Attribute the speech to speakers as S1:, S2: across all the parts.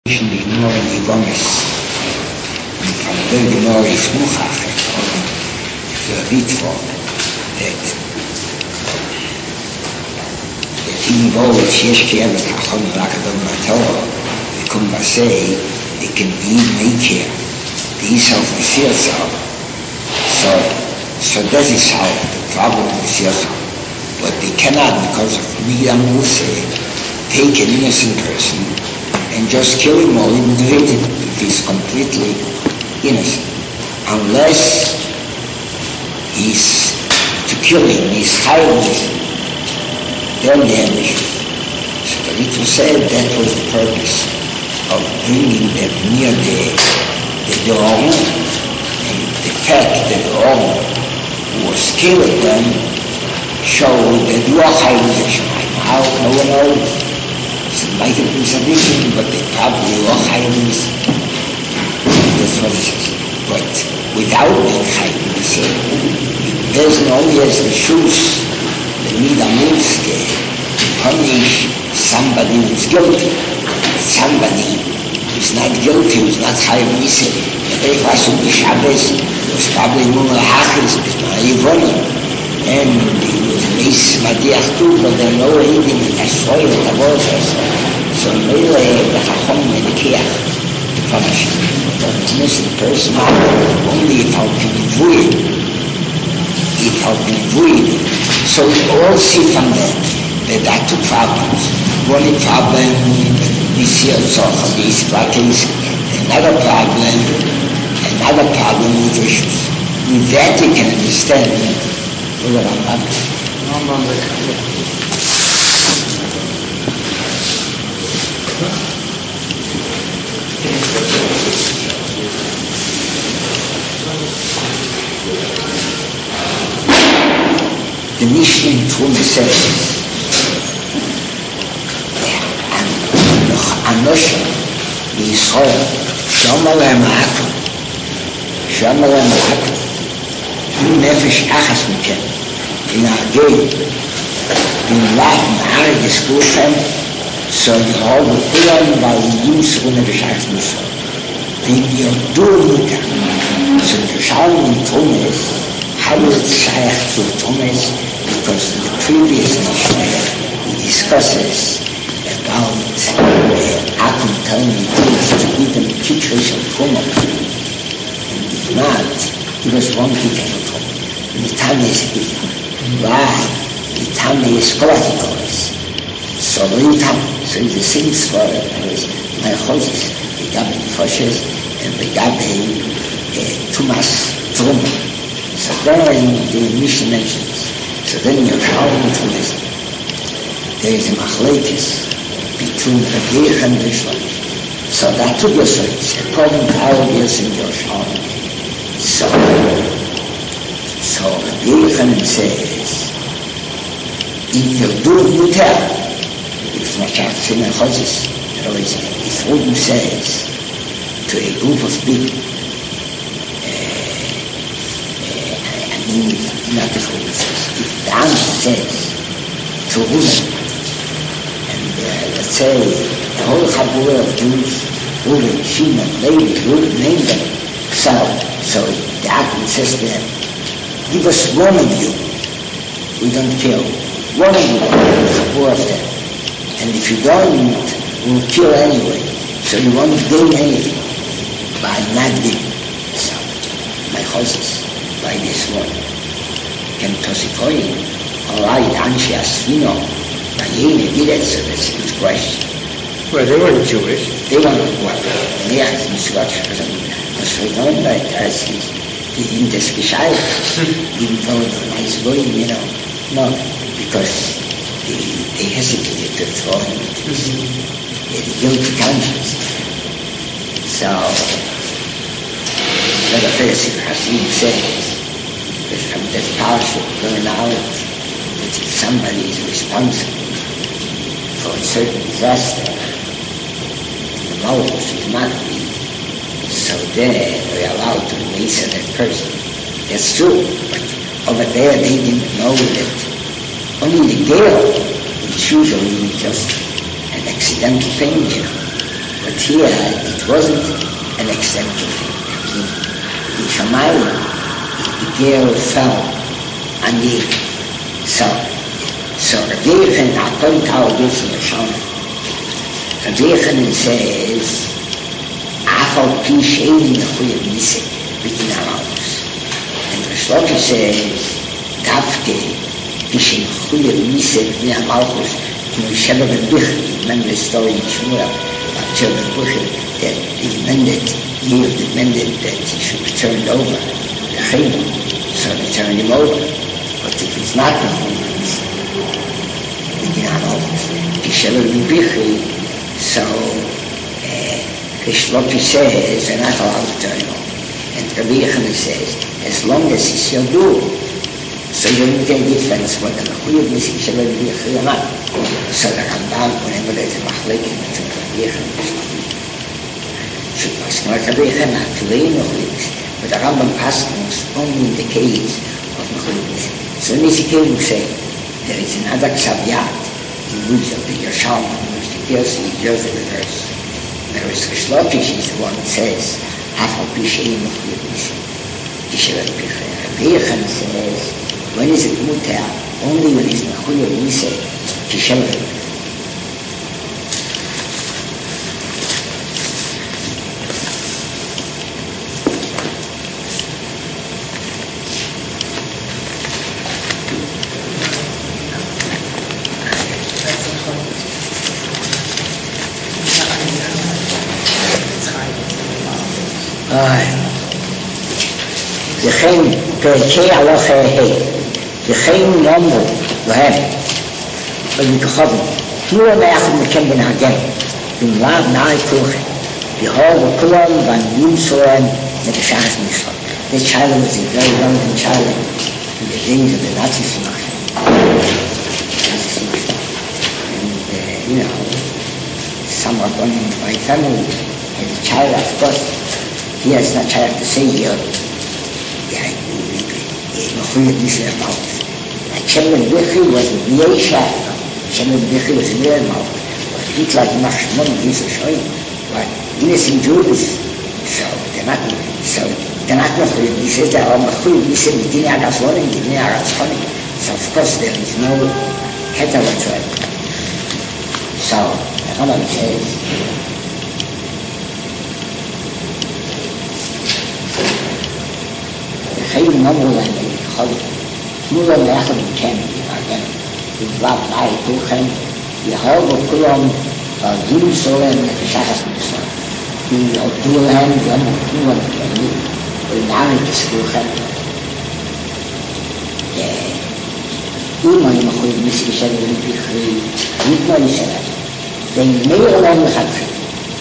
S1: Die Gemara Yivomis, from the Gemara Yismuchach, the Ritva, that even though it's Yeshki Evet Hachon Rakadon Matorah, we come say, it can be nature, the Yisrael of Yisrael. So that is how the problem of Yisrael. But they cannot, because of Miyam Museh, take an innocent person and just kill him or even hate him if he's completely innocent. Unless he's to kill him, he's hiding him, then they have issues. So the Ritva said that was the purpose of bringing them near the Oren, and the fact that the Oren who was killing them showed that you are hiding. How no one knows. So might have been sufficient, but they probably were chayim. That's what it says. But without being chayim, he said, there's no yes the shoes, the midamulske, to punish somebody who's guilty. Somebody who's not guilty, who's not chayim, he said, the Beifas of the Shabbos was probably more hachis, and he was an ace Madiach too, but there are no eating in the soil, the waters. So really, the Chachom and the Kiach to punish him. But the innocent person, only if how can avoid. If how can avoid. So we all see from that there are two problems. One problem, we see also these practice, another problem with issues. With that you can understand the Mishnah in Tvuma says, Anoshim, Yisrael, Shomalem Ha'akum, Nefesh Achas Mikem, in our game, in life, Mahari Diskushan, so you all the Quran by the use of Nefesh Achas Mikem. Then you're doing it. So the Shalom in Tumis, how is it Shaykh to Tumis? Because in the previous Mishnah, he discusses about Akum telling the Jews to give them teachers of Tumah. And if not, he was one teacher of Tumah. The time is why the time is qualities. So in time, so it's the same story as my horses, the Gabi Foshes, and the Gabi Tumas Trum. So there the mission mentions. So then you're showing to this. There is a machlekes between the Geich and the Shlomo. So that took your sense, according to our years in your showing. So Rabbi Yochanan says, if you do mutar, it's not just in a chozis. In other words, if Reuben says to a group of people, not if Reuben says, if Dan says to Reuben, and let's say the whole Chabura of Jews, Reuben, Shimon, Levi, Reuben, name them, so the Akim says to them, give us one of you. We don't kill. One of you, four of them. And if you don't, we'll kill anyway. So you won't gain anything by not giving. So, my horses, by this one. Can Tosikoin, alright, Anshi Asfino, Nayene did it, so that's a good question.
S2: Well, they weren't Jewish.
S1: They weren't what? Yeah, it's what because we don't like as in this Geshai, even though the nice boy, no, because they hesitated to throw him into the guilty conscience. So, the Pharisee Hasid says that from that parasha learn out that if somebody is responsible for a certain disaster, the Malchus should not be. So then we're allowed to release that person. That's true, but over there they didn't know that only the gale is usually just an accidental thing, But here, it wasn't an accepted thing. In Shamayim, the girl fell, and so Rabbi Yochanan, according to our bits in the Shana, Rabbi Yochanan says, Afal pi she'ein mechuyev nisa b'din ha'malchus. And Rish Lakish says, Dafke pi she'ein mechuyev nisa b'din ha'malchus, K'mo Sheva ben Bichri. Remember the story in Shmuel about Sheva ben Bichri, that he demanded that he should be turned over the Chayim, so they turned him over. But if it's not mechuyev nisa b'din ha'malchus, Ki Sheva ben Bichri, so Rish Lakish says, they're not allowed to turn him over. And Rabbi Yochanan says, as long as he's Yadur, so you don't get a difference whether the Mechuyev Nisa Sheva ben Bichri or not. So the Rambam, whenever there's a Machlekes between Rabbi Yochanan and Rish Lakish, should pass like Rabbi Yochanan to lay Mechuyev Nisa, but the Rambam passes only in the case of Mechuyev Nisa. So in this case we say, there is another Ksaviyat in which of the Yerushalmi, in which the Gersi is just the reverse. Whereas Rish Lakish is the one that says, Afal pi she'ein mechuyev nisa ki Sheva ben Bichri. Rabbi Yochanan says, when is it mutar? Only when it's mechuyev nisa ki Sheva ben Bichri. וכן פרקי הלכה וכן נאמרו להם ובכוחם תנו ביחד מכם בנהגם במלאב נעי כולכם behold וכולם וענבים סורם נגשחת מצווה. This child was a very relevant child in the days of the Nazi Sumach. And some are born in my family and the child, of course, he has not child to say here. Mechuyev Nisa Malchus. And Sheva ben Bichri was with Yeisha. Sheva ben Bichri was in their Malchus. But it's like Machshmon, he's a shoy. But innocent Jews, so they're not Mechuyev Nisa, they are Mechuyev Nisa b'dinei Agas Lonim, b'dinei Agas Chonim. So of course there is no heter whatsoever. So the Rambam says, חיים נאמרו להם בכל תנו להם ביחד מכם בנהגם בלבב נעי כולכם יהרגו כולם ועבדים סורם נגשחת מצווה ויעבדו להם ויאמרו להם כימים ולנעם יתסכולכם אם היו mechuyev nisa ki Sheva ben Bichri נתנו לשלם וימיר להם לכתחילה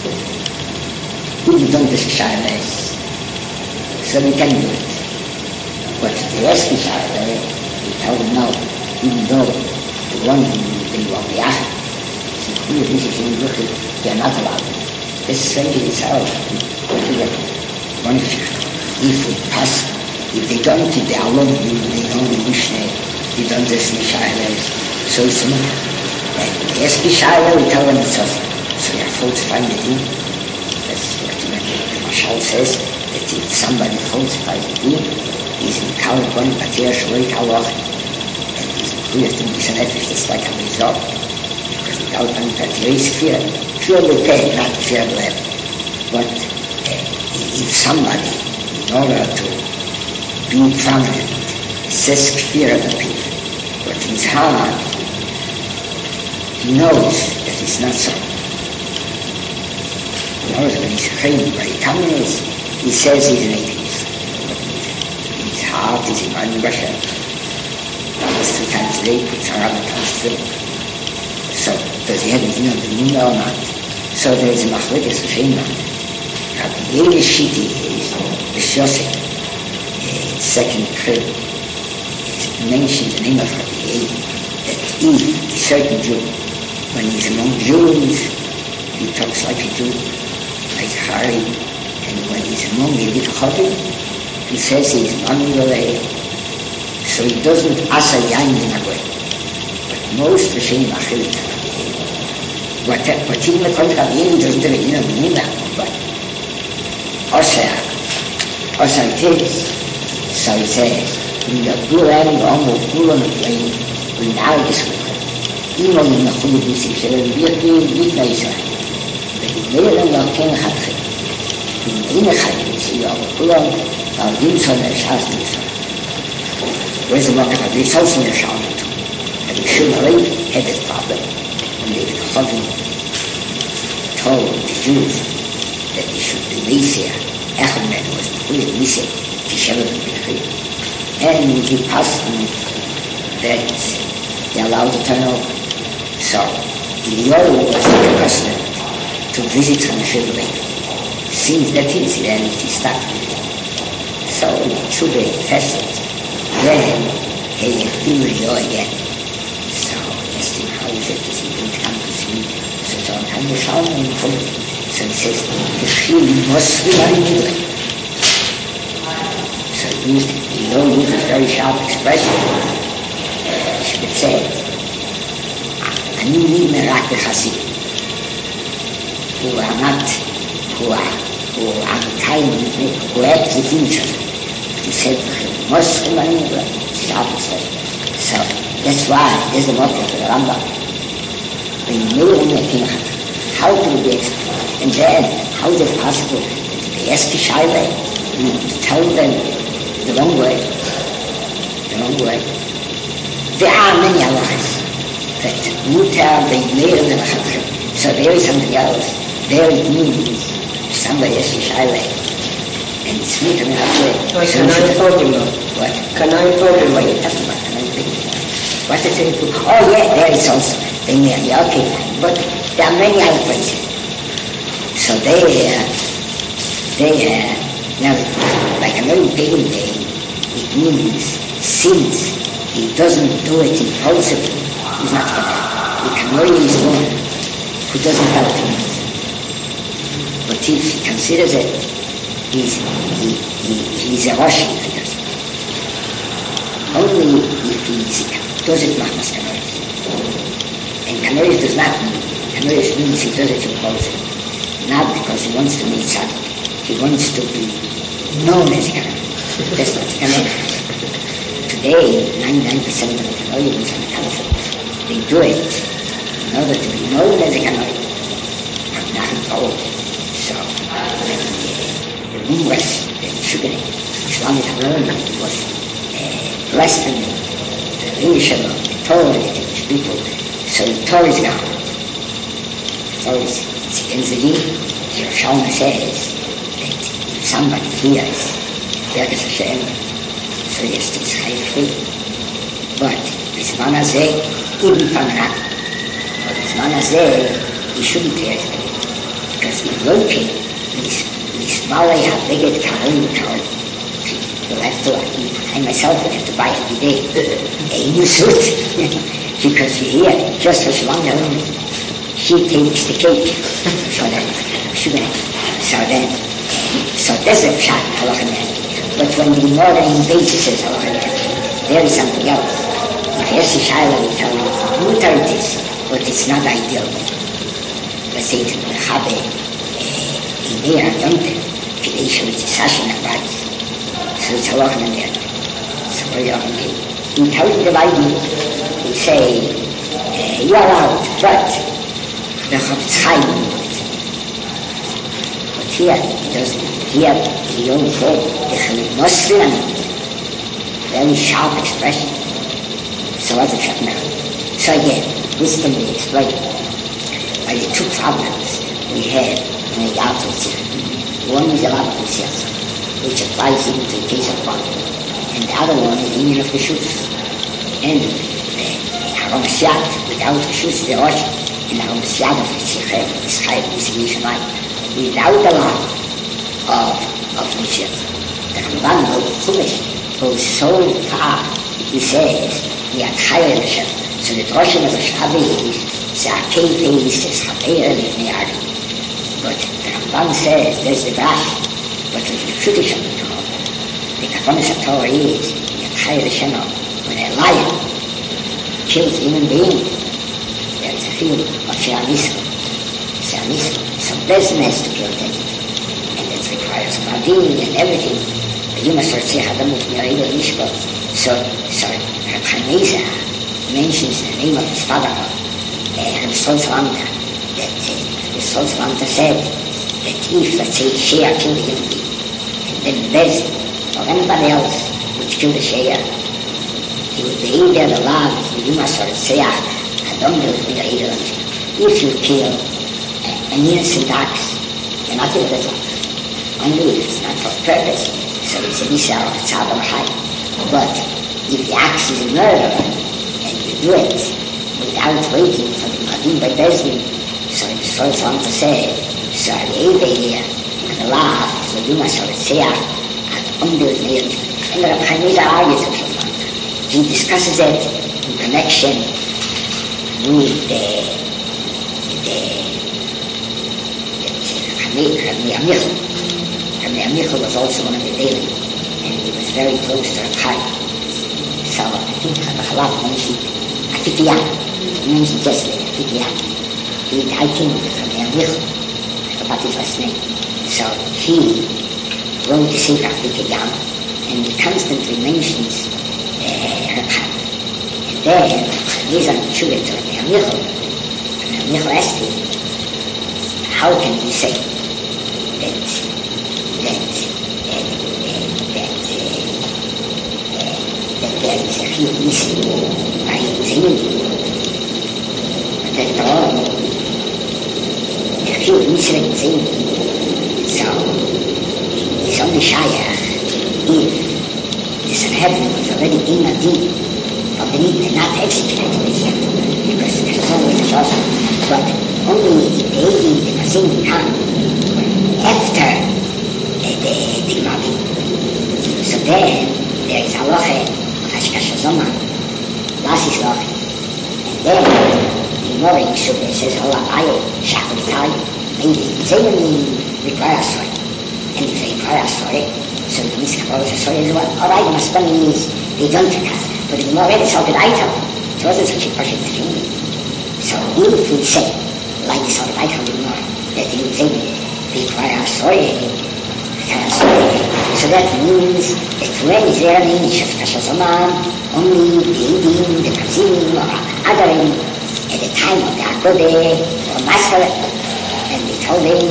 S1: אם don't desire less so we can do it. But the rest is out there, we tell them no, even though the one who they want the Yachid, is mechuyev nisa Sheva ben Bichri, they are not allowed. This is saying it itself, one of you, if we pass, if they don't keep the Alon, they don't the Mishneh, they don't this Mishayles, so it's a mutter. And the rest is Shayla, we tell them it's off. So they are falsifying the deen. That's what the Mashal says, that if somebody falsifies the deen, he's in Kalabon, Batir, Shaloi, Kalach, and he's mechuyev nisa nefesh, just like a result. Because the Kalabon, Batir is fear. Fear will pay, not fear will have. But if somebody, in order to be prominent, says fear of the people, but in his heart, he knows that it's not so. He knows when he's afraid by communists, he says he's an atheist. His heart is in Manu Bashem. Almost 3 times a day, puts on Rabbi Tanzil. So, does he have a din on the Nuna or not? So there is a Machlekes Shema. Rabbi Yehuda Shiti is the Shosek, second crib. It mentions the name of Rabbi Yehuda, that if a certain Jew, when he's among Jews, he talks like a Jew, like a Hari, and when he's among the Chodim, he says he's Manuel, so he doesn't asa yain in a way. But most Rishonim Achilit What in the contrary doesn't mean that, but also it is. So he says, in the Quran, the Quran of Lane, we now this even in the Khudus, if they will be with Israel, but in the Lord can have it. In the Khudus, you have Quran, or Dimson and Shas. Where's the market of this house in the Shah? And the Shumari had this problem. And the Chazim told the Jews that they should be Messiah. Ahmed was the Messiah, Tishabat al-Bikri. And he passed them that they allowed to turn over. So, Eliyahu was the president to visit Hanashivli. Since that incident, he started with it. So, Chube fasted. Then, he came to Eliyahu again. So, asked him, how is it? Is he going to come to see me? So, I'm the Shalom in Chube. So he says, the Shil was very good. So Eliyahu used a very sharp expression. She would say, אני מרק בחסיד, הוא עמד, הוא עמתיים, הוא עד לפני שלו. He said, most of money, sharp expression. So that's why there's the motto for the Rambam. When you know when you think, how to be explained? And then, how is it possible that they ask the Shaila to tell them the wrong way? The wrong way. There are many halachas that mutar be'meir v'lachatchem. So there is something else. There it means somebody asks the Shaila and it's mutar v'lachatchem.
S2: Like can I formula?
S1: What?
S2: Can I formula?
S1: What are you talking about? What is it? Oh yeah, there is also be'meir. Okay, but there are many other places. So now, like a very pagan day, it means since he doesn't do it impulsively, he's not going to. The Kanori is one who doesn't help him. But if he considers it, he's a Russian figure. Only if he does it Mahmas Kanoris. And Kanoris does not mean. Kanoris means he does it impulsively. Not because he wants to meet Tzaddik. He wants to be known as a Kanoi. That's not a Kanoi. Today, 99% of the Kanoians in the country, they do it in order to be known as a Kanoi. I'm not involved. So, when the room was Shugane, Shlomi Tablon was blessed in the English of the Torah, the Jewish people. So the Torah is gone. The Torah is against the deen. Yerushalmi says that if somebody hears Birkas Hashem, so he has to be free. But Bisman Hazeh, even from an act, but Bisman Hazeh, he shouldn't hear it. Because the Loki is Malay HaBeged Kahari Kahari. You'll have to, I myself will have to buy every day a new suit. Because you hear, just as long as she takes the cake for the sugar. So that's a shot, but when the more invades says there is something else. Yes, the Shaila will tell you, mutar it is, but it's not ideal. Let's say to the Chabe, in there, Yomte, Kedei Shem, it's a Sashin Abbas. So it's halachan in there. So very often we tell you the Bible, we say, you are allowed, but the Chofetz Chaim will do it. But here, he doesn't. Here, he only said, the Muslim, very sharp expression. So what's the shot now? So again, this can be explained by the two problems we have in the Yalta Tzir. One is a lot of Tzir, which applies even to the case of one. And the other one is the union of the shoes. And Haramasiat, without the shoes, the ocean. And Haramasiat of the Tzir, is Chayv, is Yishamai. Without the law of Moshe. The Ramban Chumash goes so far, he says, we are Chayv Hashem. So the Droshan of the Shabbos is, Zakei face is Chapeir Lifnei Adam. But the Ramban says, there's the Brash. But with the tradition of the Kavanas of Torah is Yachai Risheno, when a lion kills a human being, there is a feeling of Shia Mitzvah.
S3: So Bezdin has to kill them. And it requires Madin and everything. You must say Adam of Yair Mishpat. So Reb Chaim mentions the name of his father, Reb Solzwanta, that the Solzwanta said that if, let's say, Shea killed him, and then Bezdin, or anybody else would kill the Shea, he would be there the law of the Yuma say Adam of Yair. If you kill an innocent ox, you're not killing the dog. Only if it's not for purpose, so it's a Nisa or a Tzad or Chai. But if the ox is a murder, and you do it without waiting for the Madin by Bezdin, so it's so fun to say, so the idea, and the law of the Yuma Soretzea, and under the and the Reb Chaim argues with him. He discusses it in connection with the Rabbi Amichel was also one of the daily, and he was very close to Reb Chaim. So I think Chalaf mentioned Afikiyan. He mentioned yesterday Afikiyan. I think Rabbi Amichel, I forgot his last name. So he wrote the Sefer Afikiyan, and he constantly mentions Reb Chaim. And then he's on the Tshuva to Rabbi Amichel. Rabbi Amichel asked him, how can we say that there is a few missing by Zayin? That all there are few missing in Zayin. So it's only Shayach if the Sanhedrin was already in a deed, but they need not executed it yet, because there's always a shortage. But only the Mazin come after the Madi. So then there is Halacha, Hashkash Zoma, Lasis Loche. And then the Mori Yishuv says, Hola Baye, Shakul Tai, maybe Zayin require a story. And if they require a story, so the Miskabal is a story as well. All right, the Maspani is they don't take us. But the Mori is all the item. It wasn't such a perfect thing. So if we say, like this sort of item in Mori, that the Zayin require a story, so that means that when is there an image of Kashazaman, only the Edim, the Kazim, or Adarim, at the time of the Akode, or Master, and they told him,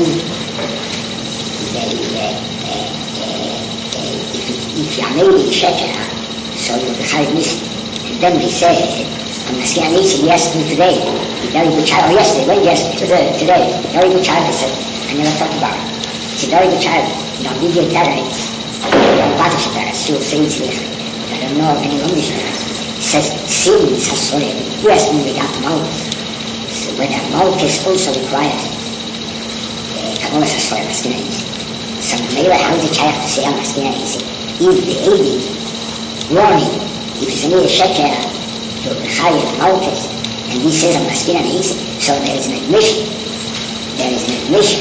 S3: if you are made in Sheker, so you will be Chayiv Nisi. And then they said, I'm Nasiya Nisi, he asked me today, very good child, yesterday, when yesterday, today, very good child, I said, I never thought about it. It's a very good child. You don't need your terrorists. You don't bother your terrorists. You'll say it's there. I don't know any English terrorists. It says, sin is a story. You asked me about Malkus. So whether Malkus also requires Kabbalah is a story of Maskinanis. So maybe how is the child to say I'm Maskinanis? If the Eidi warning, if it's only a sheker to Chayev Malkus, and he says I'm Maskinanis, so there is an admission. There is an admission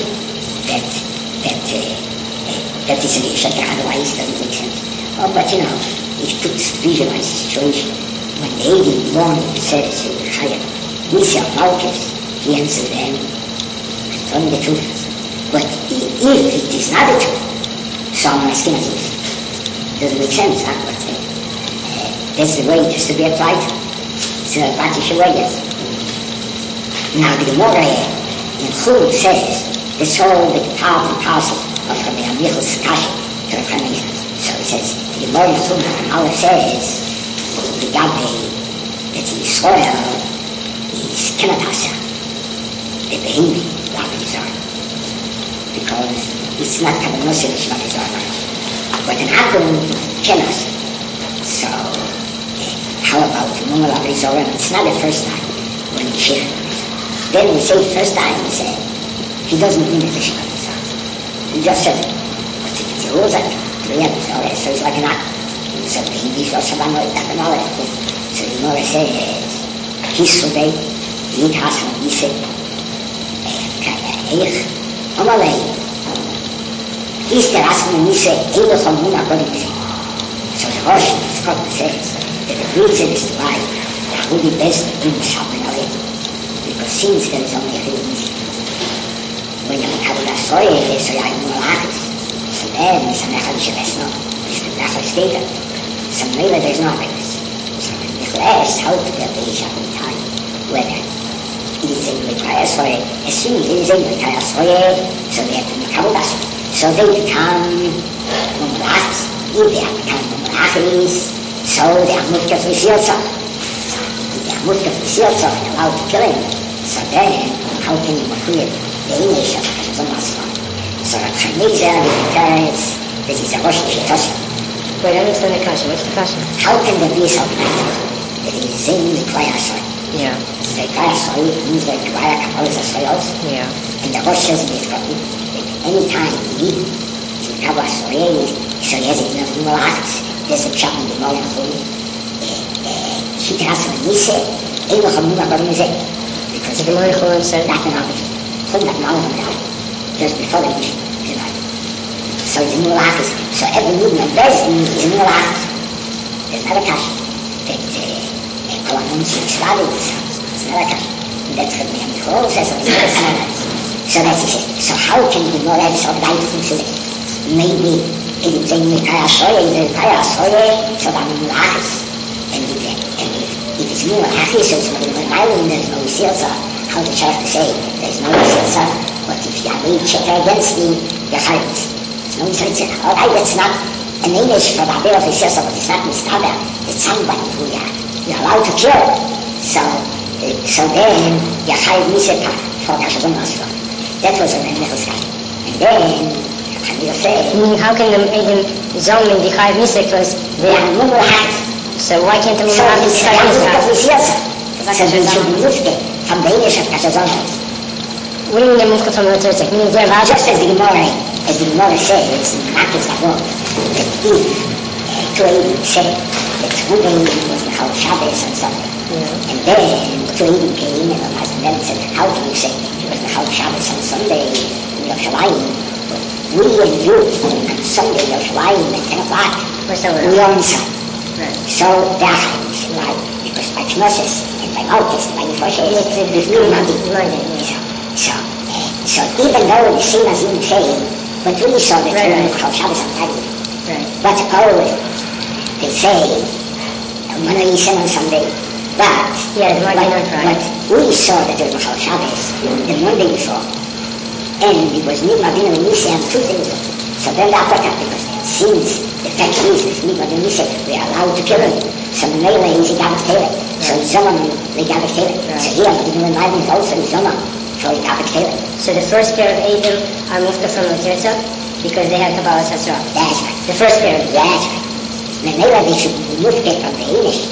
S3: that is an issue, otherwise it doesn't make sense. Oh, but you know, it puts visualize the situation. When the Eidi warning says, Nisa Malkus, he answers them, I'm telling the truth. But if it is not the truth, so I'm asking it doesn't make sense, huh? But that's the way it has to be applied. It's an advantage way, yes. Now the Gemara in Chul says, it's all the part and parcel of Rabbi Amichel's kasha to Reb Chaim. So it says, the Gemara in Chul, Allah says, the Gabe, that in Israel is Kenatasa, the Behemi, Rabbi Nizar. Because it's not Kabbanosir, it's not Nizar. But in Adam, Kenas. So, how about the Mumma Rabbi Nizar? It's not the first time when he shared. Then we say the first time, we say, he doesn't mean the Shema Nizar. He just said it. But if it's a Rosa, so it's like an act. So he was a man like that and all that. So the Gemara says, Kisudei, Yitas and Yise, Eich, Amalei, Easter Asman and Yise, Eich Hamuna Kodimse. So the Rosh, the Scotland says, that the reason is why it would be best to do this happen already. Because since there is only a few Yise, when you have a soil, so you have more lacks. So then, some method should be snow. It's the method stated. Some later there's not like this. So the last how to get the time whether it is in the entire soil, as soon as it is in the entire soil, so they have to become us. So they become Mumulachis. If they have become Mumulachis, so they are moved to the Silsa. They are moved to the Silsa and allowed to kill him. So then, how can you create the image of the Muslim? So the Chinese because this is a Russian Shitoshi.
S4: Wait, I understand the question. What's the question?
S3: How can there be something that is in the Klaya soil?
S4: Yeah.
S3: The Klaya soil means that Klaya Kabbalah soils.
S4: Yeah.
S3: And the Rosh says that any time you need in Kabbalah soil, so he has it in the Mulachs, there's a chap in the Mullah Chum. He can ask him, he said, Eino Chamuna Barimizeh. Because
S4: the Mullah Chum said
S3: that just before the mission. So it's Mulachis. So every movement of Bezdin is Mulachis. There's not a cash. That Kolanun Shikshvadi it's not a cash. That's what the Michol says, so it's not a silence. So that's it. So how can you know that so right things maybe it is in the Kaya Soya, so that Mulachis. And if it's Mulachis, so it's not an island, there's no Silsa. How the church to say there's no Silsa, but if you have a check against me, you're silent. No, so it's alright, it's not an English for the Abel of the Silsa, but it's not Mistabel. It's somebody who you're allowed to kill. So then you're hired Miseta for Kashazon Masra. That was an English. And then,
S4: how can the Zolman be hired Miseta because
S3: they are no Mulachis?
S4: So why can't the Mulachis be hired
S3: Miseta? So they should be moved from the English of Kashazon Masra.
S4: What do you mean they're moved from the Turtzik? Meaning they're allowed?
S3: Just as the Gemara says, it's Makis Avot, that if Tu'edim said that Ruben was the Chal Shabbos on Sunday, and then Tu'edim came and then said, how can you say it was the Chal Shabbos on Sunday in Yerushalayim? We and you on Sunday in Yerushalayim at 10 o'clock, we are inside.
S4: Right.
S3: So that's right, because by Knossos and by Malchus and by Nefoshes, it's new Monday. So even though the same as in saying, but we saw that we call Shabbos on Friday.
S4: Right.
S3: But they say Mona Yisem on Sunday. But we saw that there was called Shabbos the Monday before, and it was Nigma Bina Yisem Tuesday before. So then the upper cut, because since the fact is that Nigma Bina Yisem we are allowed to kill him. So Mela is a Gavik Taylor. So Zoman the Gavik Taylor. So here Mona Yisem is also Zoman.
S4: So the first pair of Eidim are Mufta from the Tirza because they have Kabbalah Sasra.
S3: That's right.
S4: The first pair.
S3: That's right. Maybe they should move it from the English.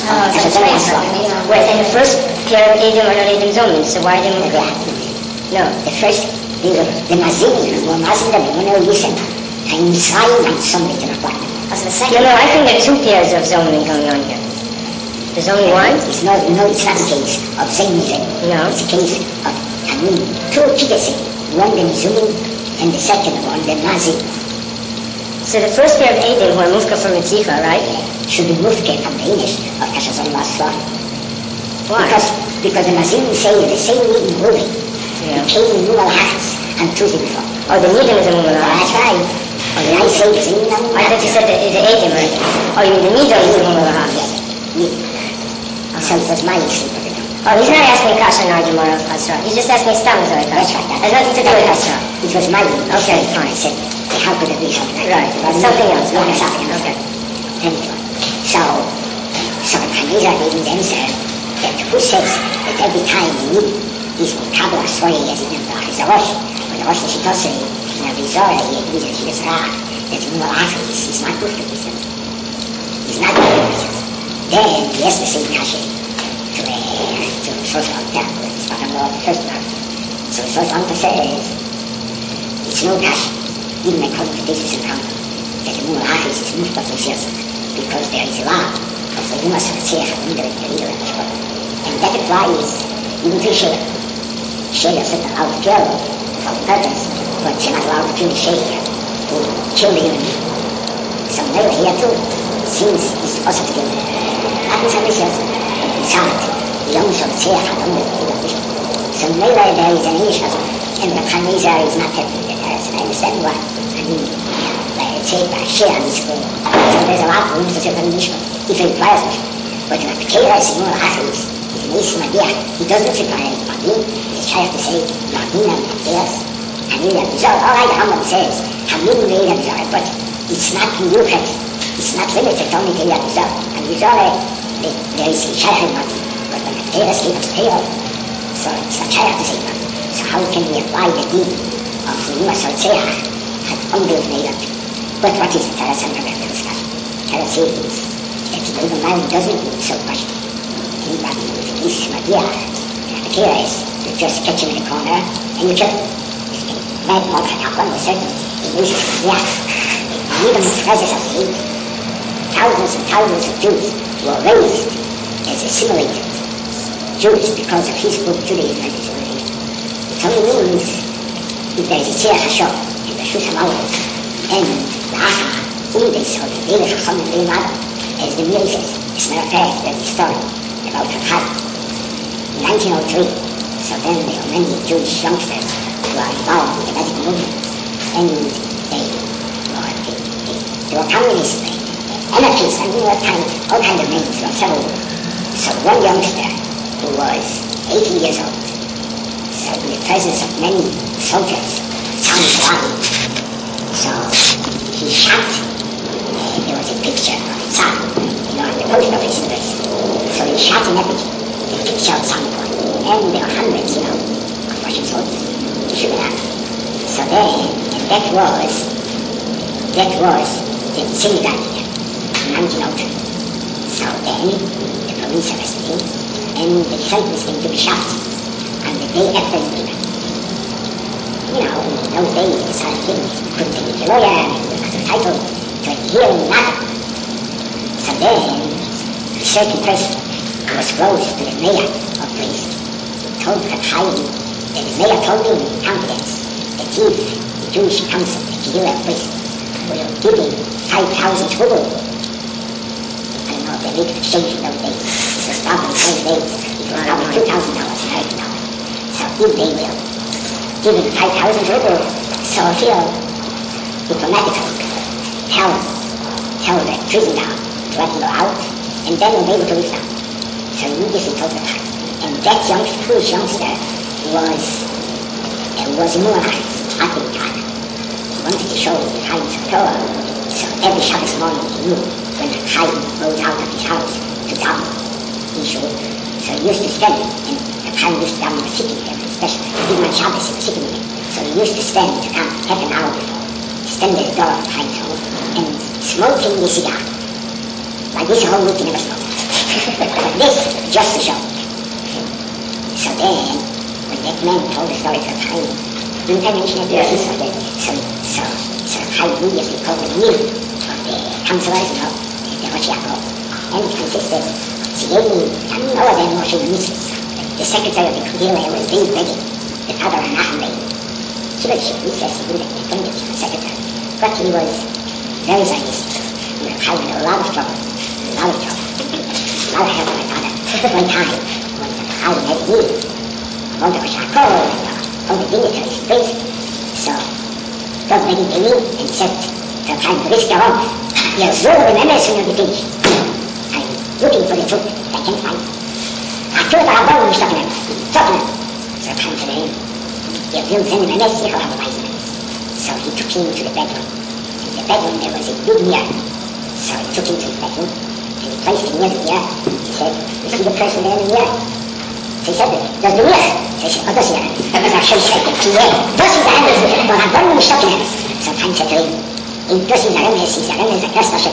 S4: Wait, and the first pair of Eidim are not Eidim Zomin, so why are they moved? No.
S3: The first, the Mazinim were Mazim, the Mono Yisem, and inside and somebody to the planet.
S4: No, I think there are two pairs of Zomin going on here. There's only one?
S3: It's not a case of Zionism.
S4: No.
S3: It's a case of two Kiddusim. One the Zoom and the second one the Nazi.
S4: So the first pair of Eidim were Mufka from Mitzicha, right?
S3: Should be Mufka from the English of Kashazon Masra.
S4: Why?
S3: Because the Mazinim say the same Nidim Ruben.
S4: Yeah.
S3: It came in Mumal Hachas and Tuesday before.
S4: Oh, the Nidim is a Mumal
S3: That's
S4: Hachas.
S3: right. I say the same Nidim.
S4: I thought you said the Eidim, right? Oh, you mean the Nidim is a Mumal Hachas.
S3: Yes. So it was my issue.
S4: Oh, he's not asking Kasha nor Gemara of Hasra. He's just asking Stam Zoy Kasha. That's right. Has nothing to do with Hasra.
S3: It was my issue.
S4: Okay, fine.
S3: I said, how could it be something like
S4: that? Right. Something else.
S3: Okay. Something else.
S4: Okay.
S3: Anyway, so Haniza even then said that who says that every time you need is Kabbalah Soya as in the Rosh, when the Rosh is Shitose, in the Rizora, he agrees that he is Ra, that in the Achis is not good to be said. He's not good to be said. Then he has the same kasha to social temple, it's not a law of the first one. So the social temple says, it's no kasha, even according to this and come, that the Mumul Achis is moved up because there is a law of the Yuma Saratseach and and that applies even to Shea. Shea is not allowed to kill for the purpose, but you're not allowed to kill Shea to kill the human being. So maybe here too, since it's supposed to kill him. Happens on this yes, inside, the young shall say, I don't know, So Mela, there is an Englishman, and the Prime Minister is not helping the terrorists, and I understand what I mean. Like, say, share on this thing. So there's a lot of room to say an Englishman, if it requires it. But the KRS is more athletes. He's an ace idea. He doesn't require any money. He's trying to say, Marina and Mateus, and William Bizarre. All right, Hamlet says, Hamlin William Bizarre, but it's not in Ukraine. It's not limited only to William Bizarre. And Bizarre, there is a child money. But when Mateus gave us payroll, so it's a child to say money. So how can we apply the deed of Nima Sorceah at unbuilt Neiland? But what is the Taras and American discussion? Taras is that the Golden Line doesn't need so much. Anybody with at least an idea. The KRS, you just catch him in the corner and you kill him. Mad monk and Akwan was certain he uses yeah. Even treasures of hate. Thousands and thousands of Jews were raised as assimilated Jews because of his book Judaism and Assimilation. It only means if there is a Tzir Hashor in the Shut HaMalchus and the Achama, this or the David Chacham and Leonardo, as the Miri says, it's not a fact, there's a story about Rakhai. In 1903, so then there were many Jewish youngsters who are involved in the medical movement, and they were communists, anarchists, and all kinds of names from several. So one youngster who was 18 years old, so in the presence of many soldiers, sounds alarm. So he shot, there was a picture of the Tsar, in the post office in place. So he shot in effigy, the picture of Tsar, and there were hundreds, of Russian soldiers shooting at. So then, and that was the synagogue in 1903. So then, the police arrested him, and they sentenced him to be shot on the day after the meeting. In those days, the Silent King couldn't take a lawyer, and he was not entitled to a hearing, nothing. So then, a certain person who was close to the mayor of place told Chaim that the mayor told him in confidence that if the Jewish council, the Kehillah priest, will give him 5,000 rubles. I don't know if they made an exchange in those days. It was probably in those days. It was probably $2,000 American dollars. So if they will give him 5,000 rubles, so he'll diplomatically tell the prison guard to let him go out, and then he'll be able to leave town. So he immediately told the time. And that foolish youngster was immunized at the time. He wanted to show the kindness of Torah. So every Shabbos morning he knew when Chaim rose out of his house to daven, he should. So he used to stand, and the Chaim used to daven sitting there, especially even on Shabbos he was sitting there. So he used to stand to come half an hour before, stand at the door of Chaim's home, and smoking the cigar. Like this whole week he never smoked. But this, just to show. So then, when that man told the story to Chaim, didn't I mention it? Yes. So Chaim immediately called the meeting of the counselors, the Rosh Yaakov, and it consisted, all of them were Mitzvahs. The secretary of the Kehillah was very begging the father of Nachum Leib. He was Mitzvahs, he would have appointed him as secretary. But he was very Zionistic. Chaim had a lot of trouble. A lot of help from my father. One time, when Chaim had a meeting, all the Rosh Yaakov and all the dignitaries in place, so God made him in and said to Chaim, Brisk Yaron, you're Zoro and Emes when you'll be finished. I'm looking for the truth, I can't find it. I told the Rabbon, you're talking about. So Chaim said to him, you will send him Emes, you'll have a wise man. So he took him to the bedroom. In the bedroom there was a big mirror. So he took him to the bedroom, and he placed him near the mirror. He said, you see the person there in the mirror? So he said, does the mirror? So he said, does he have? So he said, does he have? Well, Rabbon, you're talking about. So Chaim said to him, does he have? He's a guest, not a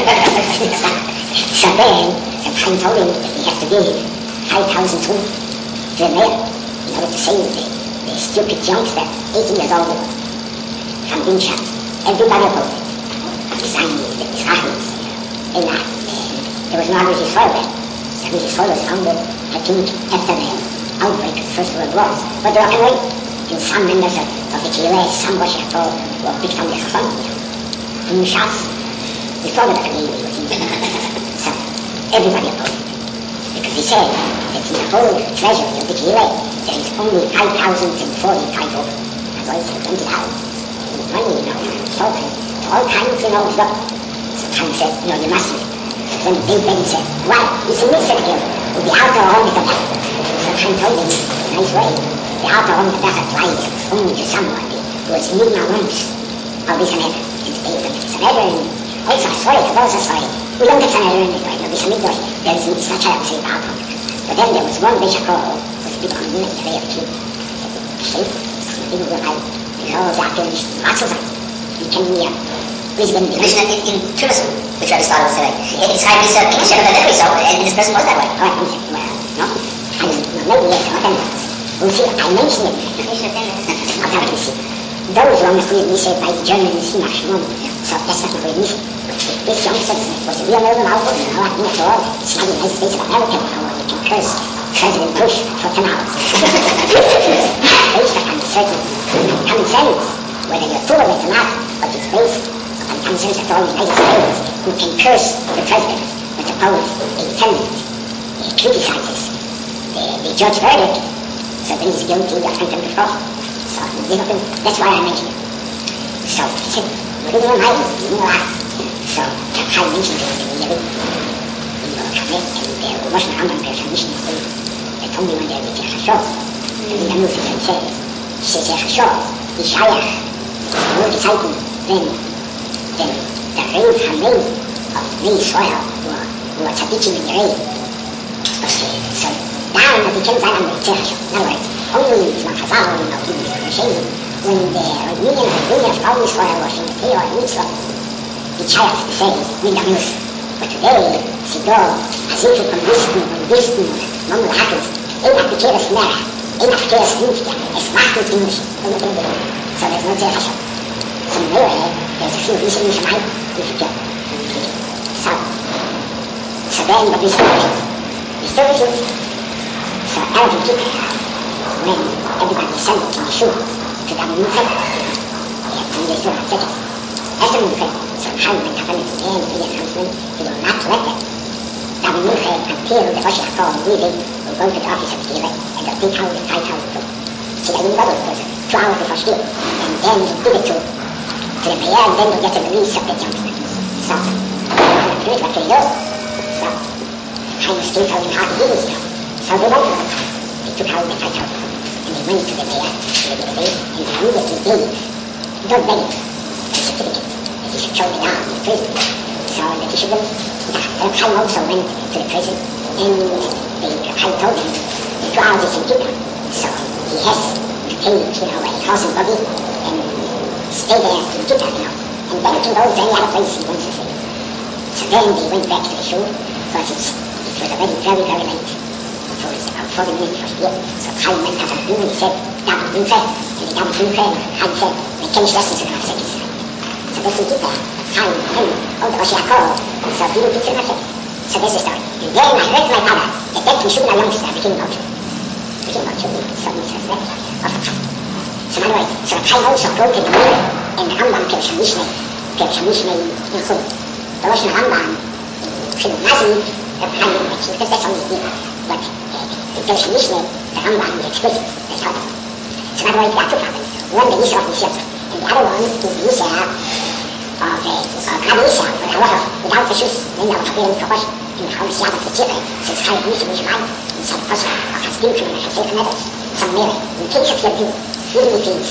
S3: So then, Chaim told him that he had to give 5,000 to the mayor in order to save the stupid youngster, 18 years old, from being shot. Everybody opposed it. The Zionists, the Israelis, and there was no Agush Yisrael then. The Agush Yisrael was founded, I think, after the outbreak of the First World War. But they were on the way. And some members of the Kehillah, some Rosh Yaakov, were big family Chacham, in Shas, before the Kehillah was in. So everybody opposed it. Because they say that in the whole treasury of the GUA, there is only 5,045 gold. Otherwise, they rented out money, sold to all kinds, look. So Chaim said, you mustn't. So then Dave Benny said, why? It's a mixer here. The outer home is a back. So Chaim told him, nice way. The outer home is a back lies only to someone who has lived now once. All this and ever. Since Dave Benny is a ever, and also sorry, for those are sorry. We don't get some ever anyway. This and midway. There is such a say about him. But then there was one Bishop Hall, was a bit on the way of the king. Shape, people will have all that and muscles on. You can hear. Wisdom in tourism, which Aristotle said. It's hard to be a kingship, but literally so, and this person was that way. Oh, well, no. Maybe yes, or then we'll see. I mentioned it. I'll have to see. Those were only said by the Germans in Ashmon, so that's not what we need. This young citizen was a real urban output, and all that for all. It's not the United States of America, or you can curse President Bush for 10 hours. Based upon certain common sense, whether you're full of it or not, but it's based upon common sense that all the United States who can curse the president, but suppose a defendant criticizes the judge verdict, so then he's guilty of contempt of court. So that's why I mentioned it. So he said, what do you mind? So Chaim mentioned it in the Cafe, and there wasn't a Rambam permission that only when there was a Chashov. And in the news it said, Chashov, Ishayach, nur Gezeiten, wenn der Reif Hamei of Mei Soil, wo Tzadikim in the Reif. So down at the Ken Zayn on the Chashov. In other words, only is not Chazal, no even is not Hashem. When the Armenian of all Israel was in the Teo and Mitzvah, the child says, with the news. But today, Sidor, as if you can listen, Mamu Hakis, not the Keres Mera, not the Keres Nifta, es macht nicht English, so there's no Tzeh Hashem. So in there's a few reasons in Shemai, if you get. So then what we still refuse. So Arab Kippur, when everybody assembled in the shul to the Mincha, and they told the after Mincha, so Chaim went up and began the announcement, he will not let them. The Mincha until the Rosh Hashanah leaving will go to the office of the Gila and they'll think how the 5,000 foot. So they will go for 2 hours before Shkir, and then he'll give it to the mayor, and then he'll get the release of the youngster. So, the period what can he do? So, Chaim was still telling how to do this now. So they went to them. They took out the 5,000 foot. And they went to the mayor, and immediately gave Doug Benny a certificate that he should show the down in the prison. So that he should go. Chaim also went to the prison, and Chaim told him, 2 hours is in Kippur. So he has to take, a horse and buggy, and stay there in Kippur, and then he can go to any other place he wants to stay. So then they went back to the shul, because it was already very, very late. So it's about 40 minutes for Shkir. So Chaim went up and he said, David Mincha, and the David Mincha, and Chaim said, they can't lessons in our second side. So this is Kippur, Chaim, him, all the Rosh Hashanah, so he didn't teach him nothing. So there's the story. And then I heard my father, that that Kishub and youngster became Moshe. So he says that, of the Chaim. So anyway, so Chaim also quoted the Mir, and the Rambam, Pirush HaMishneh, in Chum. The Rosh Rambam, Chilul Nazi, that Chaim didn't mention, because that's only the but Pirush HaMishneh, the Rambam is explicit, that's how. So in other words, there are two problems. One, the Yisra of Yisra, and the other one is the Yisra of Rabbi Yisra, of Halacha, without the Shus, then there will be any Kaposh, in the Chol Siyat of the Tzirah, since Chaim Yisra Mishmai, in some Posh, of Hasdim, and Hasdim Meadows, some Mere, in case of Yadu, even if he's,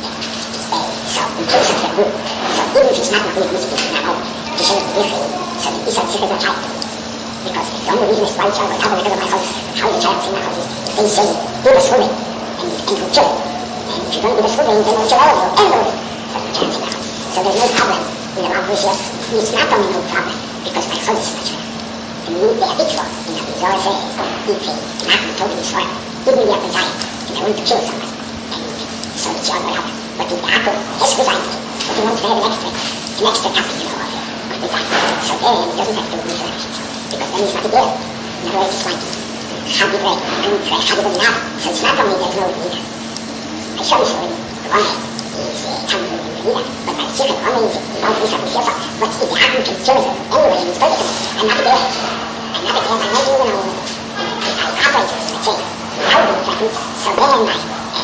S3: so in case of Yadu, so even if he's not going to be admitted in our own, he should be different, so the Yisra Tzirah is not Chaim. Because the only reason is why child will cover because of my house. How the child is in my house is they say, give us swimming, and we'll kill it. And if you don't give us swimming, then we'll kill all of you, and we'll so the child's in the house. So there's no problem in the Rav Yisra. It's not only no problem, because my son is much better. And they are big for, in the Zohar says, if a man told me Israel, even the Appenzai, and they want to kill somebody, and so the child will happen. But if the apple has resigned, if he wants to have an extra copy, of the time. So then he doesn't have to do Israel. Because then he's not a girl. In other words, it's like Chadivrei and Chadivrei. So it's not only there's no Nida. I show you already. The one is Chadivrei and Nida. But by the second one is about this of the Shilsa. But if the Atom can kill it anyway, it's perfect. I'm not a girl. I'm not a girl. I'm not even operators, let's say, الهوم فهمت سودان معي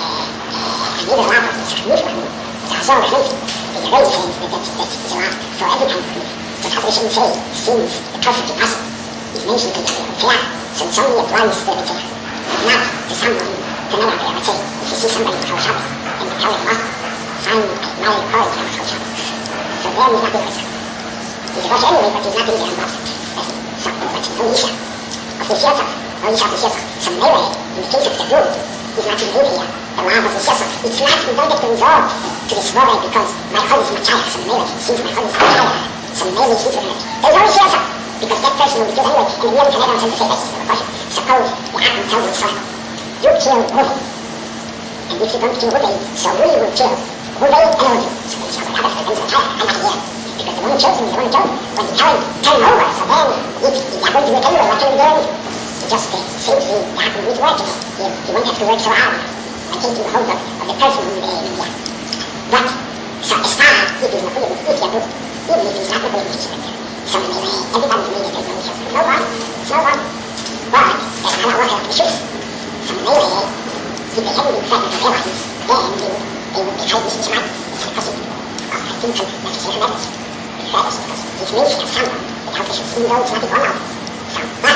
S3: عميد الرابط يستخدموش محمود تعزون رحلتي the very things that is allowed for every kind of belief. So Father shouldn't say since the prophet of us is mentioned in the Qiyam, so it's only applies to the Qiyam, not to someone to know out there. Let's say, if you see somebody with Holy Shabbos and you tell him what, find my card and Holy Shabbos. So then he's not good for something. He's a Rosh anyway, but he's not in there and loves it. So, but no Isha. Of the Yisach, no Isha of the Yisach. So Mele, in the case of the Dud, is not even in here. The love of the Yisach. It's not, we don't get the result to this Vore because my Chod is Machayach. So Mele, since my Chod is Machayach, so Mele, he's going to there's no Yisach. Because that person will be killed anyway, and the Yom Kaneda wants him to say, that's the question. Suppose the Atom tells Israel, you kill Ruben. And if you don't kill Ruben, so we will kill Ruben and Odin. So then Israel will have it, depends on I'm not here. Because the one who chose him is the one who chose. When you tell him over, so then if you're going to do it anyway, what can you do anyway? It just seems the Atom needs work, you won't have to work so hard. I take you hold of the person who is there. But, so as far as if he's not good, if you're good, even if he's not good, he's not good. So everybody's meaning there's no issue. No one. It's no one. But there's another worker of the shoes. So melee, if they hadn't been threatened with airlines, then they would be hiding Mr. Shemai. It's because I think that it's a medicine. It's because he's mentioned as someone that helps the shoes, even though it's not his own mouth. So, but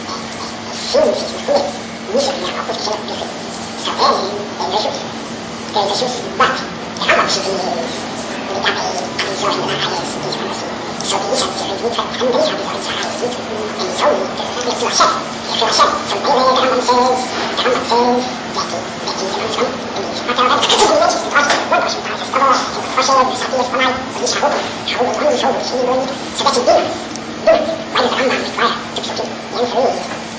S3: since he's not good, usually they are not good to kill. So then there's the shoes. There's the shoes. But the other shoes is לגבי המזור עם הרעיס, יש ממשים. So the Isha is very good, and the Isha is very good, and so it's to Hashem, so the Rambam says, that is the Muslim, and it's not our Rambam, because it's the Rambam, one person tells us, Tavor, and Choshev, and Sati is Panay, so Isha Hokum, Shaul is only Shaul, she is so that's a Dina. Why does the Rambam require to be Sotim? The answer is,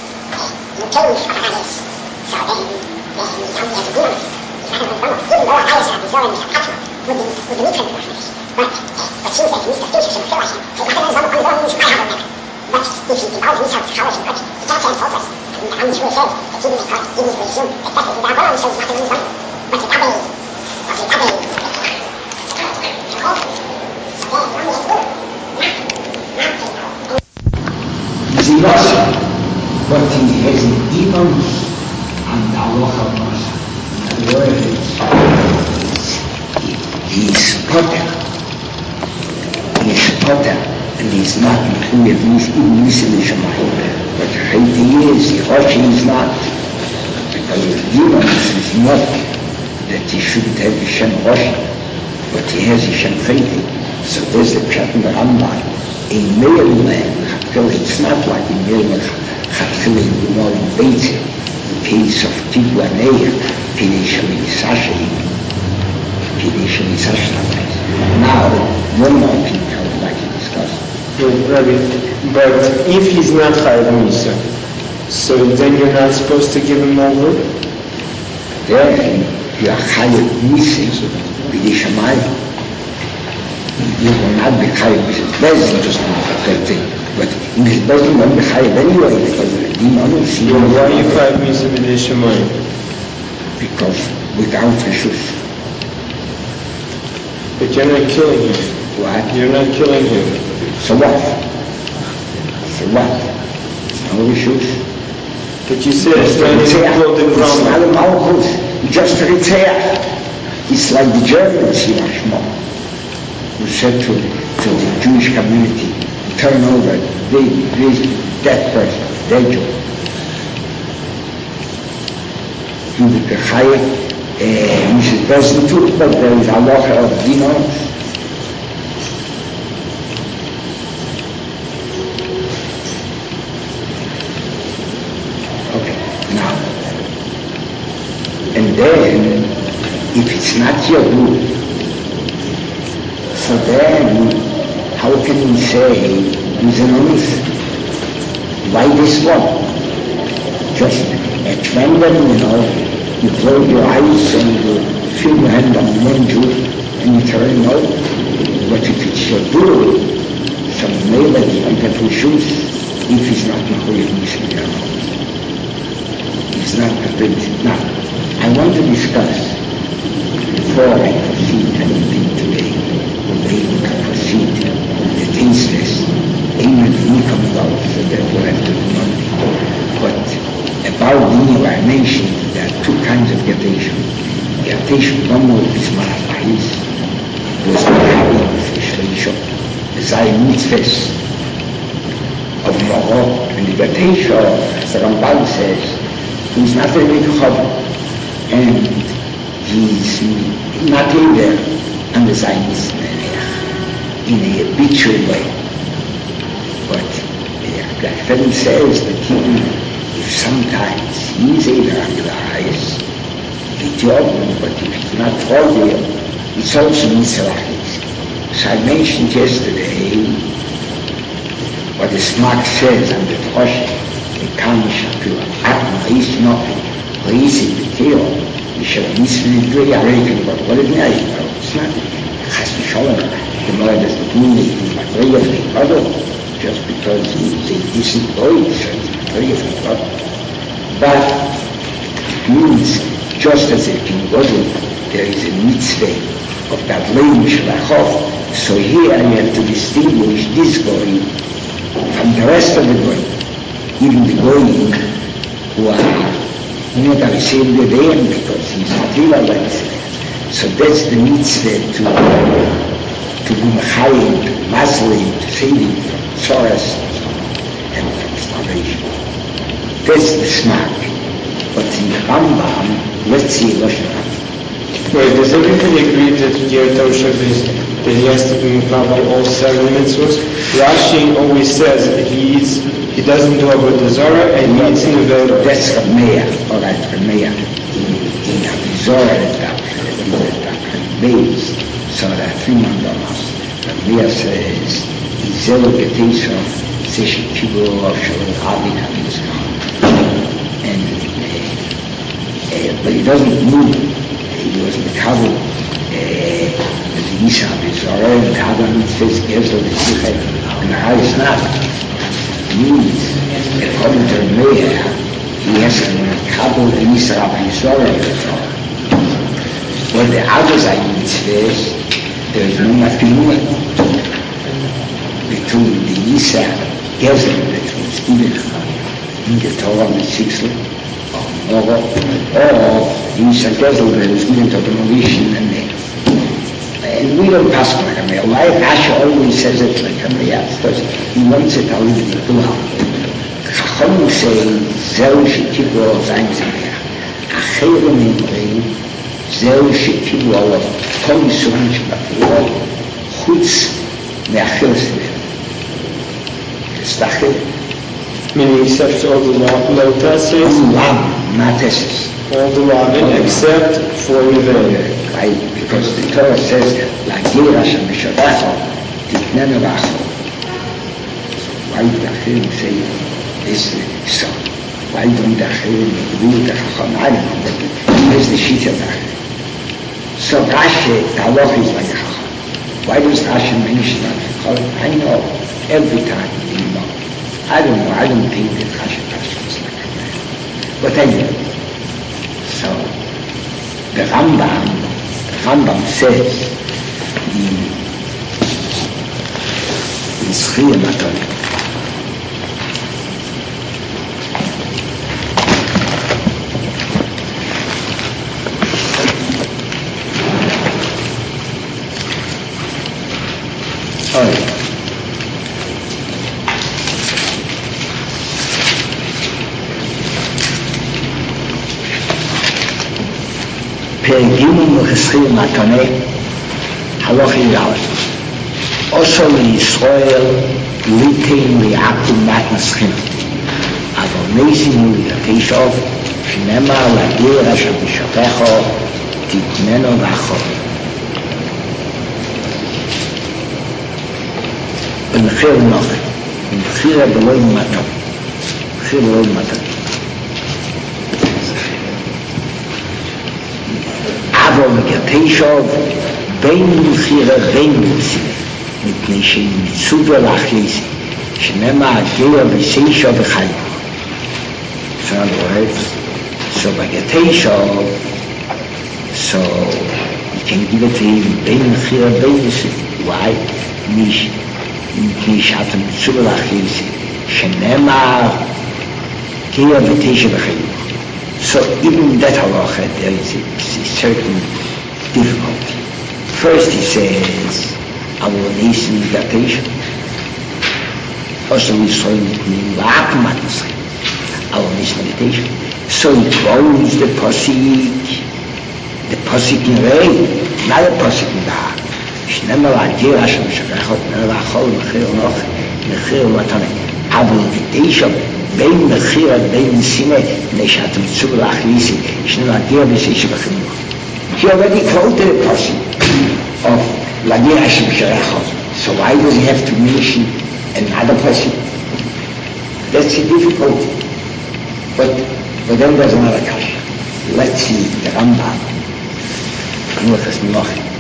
S3: you kill Arayis, so then he's only as a Dina, he's not a Rambam, even though Arayis are Mizor and Mishapachma, with the Mikvah Mishapachma. But since that means that Hashem kill Hashem, so it's not on the own which I have a matter. But if he involves himself to Hashem, but it's not saying focus. I mean, the Rambam says that even in God, even if we assume that definitely the Rambam says not in his own. But the Abbey,
S1: is he Russian, but he has an imams and the halacha of Moshe. In other words, he's potter, and he's not included in the Shemayim. But he is, Roshi is not, because the demons is not that he shouldn't have the Shem Roshi, but he has the Shem Chaydi. So there's the pshat in the Rambam. A male man, it's not like a male man, Chatfilim, in Beit, the case of Tigwaneya, now, one more people would like to discuss.
S5: But if he's not Chayav Misa, so then you're not supposed to give him over?
S1: Then you are Chayav Misa, B'di Shamayim. You will not be Chayav Misa. Bezin just not thing. But in his Bezin won't be Chayav anyway, because the demon see.
S5: Why are you Chayav Misa B'di Shamayim?
S1: Because without Rishus.
S5: But you're not killing him.
S1: What?
S5: You're not killing him.
S1: So what? No issues.
S5: But you said it's not equal to
S1: It's not a Malchus. It's just a Ritzah. It's like the Germans, who said to the Jewish community, turn over, that person, they do. Do the Bechayah. Mrs. President too, but there is a lot of demons. Okay, now, and then, if it's not your group, so then, how can we say, who's an honest? Why this one? Just at random, you close your eyes and you feel your hand on one Jew and you turn no. But if it's your guru, some male that you don't have to shoes, if he's not Mechoyev Misa, he's not prepared. Now, I want to discuss, before I proceed anything today, or able to proceed, the tasteless, aiming to come about, so that we'll have to do Monday. But About the I mentioned there are two kinds of Getation. Getation, one more is Malachis, was Malachim, Shleisho, Zay Mitzvahs of Moro, and the Getation, as the Ramban says, he's not a big Chava, and he's not either under Zay Mitzvah in a habitual way. But the film says that if sometimes he's either under the eyes, the job, but if it's not obvious, it's also Mizrahis. So I mentioned yesterday what the Smak says on the Tosh, the Kamish Apil, Atma is nothing, Reis in the Teo, we shall Mizrahis do a reckon, but what it means, it's not Chas V'Sholem, the Lord is the Buni, the Matrei of the Brother, just because they disemployed, so but it means just as if in Godel there is a mitzvah of that Leim Shlachov, so here you have to distinguish this Goy from the rest of the Goy, even the Goy who are not received with him because he's not real. So that's the mitzvah to be Mechayim, to Maslim, to save him from Tzoras and from starvation. That's the Smak. But in the Rambam, let's see Lashon Hara.
S5: Wait, does everybody agree that Yer Toshav is that he has to be Mekabel all 7 mitzvahs? Rashi always says that he doesn't do Avodah Zarah and he eats in the Veda.
S1: That's Rameya, all right, Rameya. In Avodah Zarah, based, so there are 3 mandalas. Rameya says, Zelo Getesha, Seshi Kibur of Shalom Avin Avin but he doesn't move. He was the cover the Yisa Bizarre and the other mitzvahs Gezel the Sikha and the Hari Snap means according to the Meir he has to cover the Yisa Bizarre but the others are mitzvahs there is no Mafilua between the Yisa Gezel that was given in the Torah and the Sixth or Yisa Gezel that was given to the Mauritian and we don't pass like a male. Why Asher always says it like a male? Because he wants it out of the Dua. Chacham say, Zeu Shekibu Zayin Zimea. Achayim Imrei, Zeu Shekibu Olav, Kol Yisurim Shebapiro, Chutz Me'achil Zimea. It's the Achil.
S5: Meaning except all the low tesses?
S1: Not tesses.
S5: All the Lavin except for Rivera.
S1: Right? Because the Torah says, La Gira Shem Mishodacho, Tiknenu Vacho. Why do the Achirim say this? So, why don't the Achirim agree with the Chacham? I don't know, but here's the sheet of the Achirim. So Rashi, the Halach is like a Chacham. Why does Rashi mention that? I know, every time you know. I don't know, I don't think that Rashi is like that. But anyway, so the Rambam says in Zchiyah Matan פרגימו מחסכי מתנה הלוך ידעו אוסו לישראל ליתן ליעקום מתנסכים אבל ניסינו ליתשוב שנאמר לגיר אשר בשפחו תתננו ואחו במחיר נוח במחיר בלוי מתן מחיר בלוי מתן אבל מגתשוב בין מחירה בין מוסינה מפני שמצווה להכריז שנאמר הגר וסיישו וחיים. So in other words, so by Geteshov, so you can give it to him בין מחירה בין מוסינה. Why? מפני שאתה מצווה להכריז שנאמר Here v'teisha b'chayuch. So even in that halacha, there is a certain difficulty. First he says, Avonesim Gatesha. Also we saw in La'akmatis, Avonesim Gatesha. So he quotes the Pasik in Rei, not the Pasik in Da'ak. Shnemal Adir Hashem Shagachot, Nerachol, Mechir Noch, Mechir Matane. Avonesim בין מחיר בין סיני, שאתם צור להכניסי, ישנו להגיע בסיישי בחינוך. He already quoted a person of להגיע השם שרחוב. So why does he have to mention another person? That's a difficulty. But then there's another question. Let's see the Rambam.